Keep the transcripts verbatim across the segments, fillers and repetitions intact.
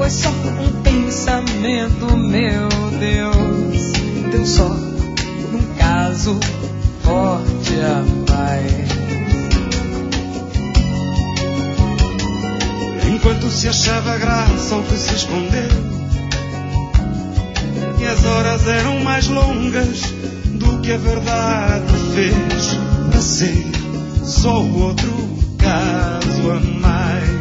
foi só um pensamento, meu Deus. Deu só num caso forte a mais. Enquanto se achava graça ao que se escondeu, e as horas eram mais longas do que a verdade fez, para ser só outro caso a mais.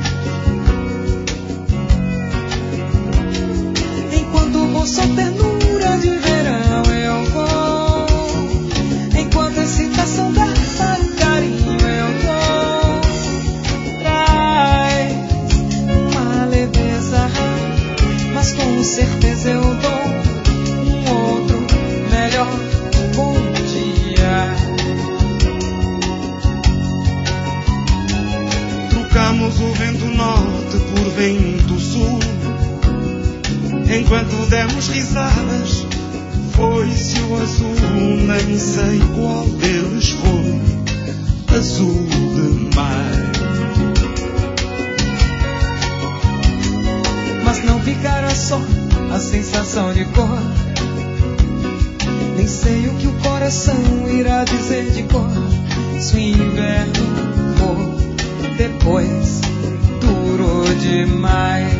Enquanto vou só ternura de verão eu vou, enquanto excitação dá para o carinho eu dou, traz uma leveza, mas com certeza eu dou um outro melhor bom dia. Trocamos o vento norte por vento sul, enquanto demos risadas, foi-se o azul, nem sei qual deles foi, azul demais. Mas não ficará só a sensação de cor, nem sei o que o coração irá dizer de cor, se o inverno for depois durou demais.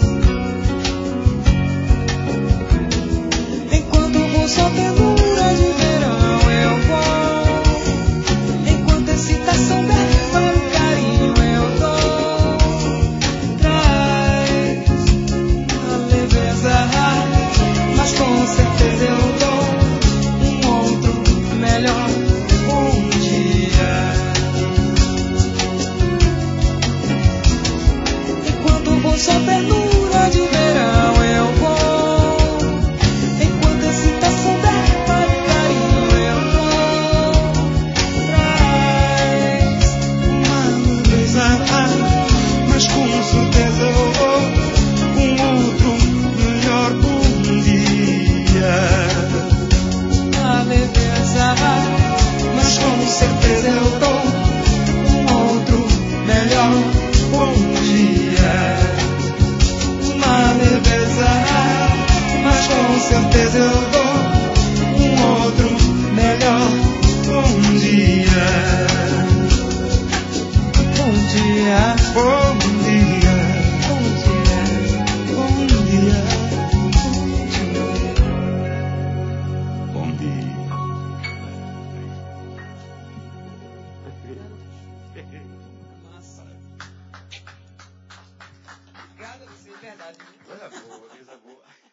Só ternura de verão eu vou, enquanto excitação der para o carinho eu dou, traz uma leveza, mas com certeza eu dou um outro melhor bom dia. Enquanto vou só ternura de verão eu vou, Coisa boa, coisa boa.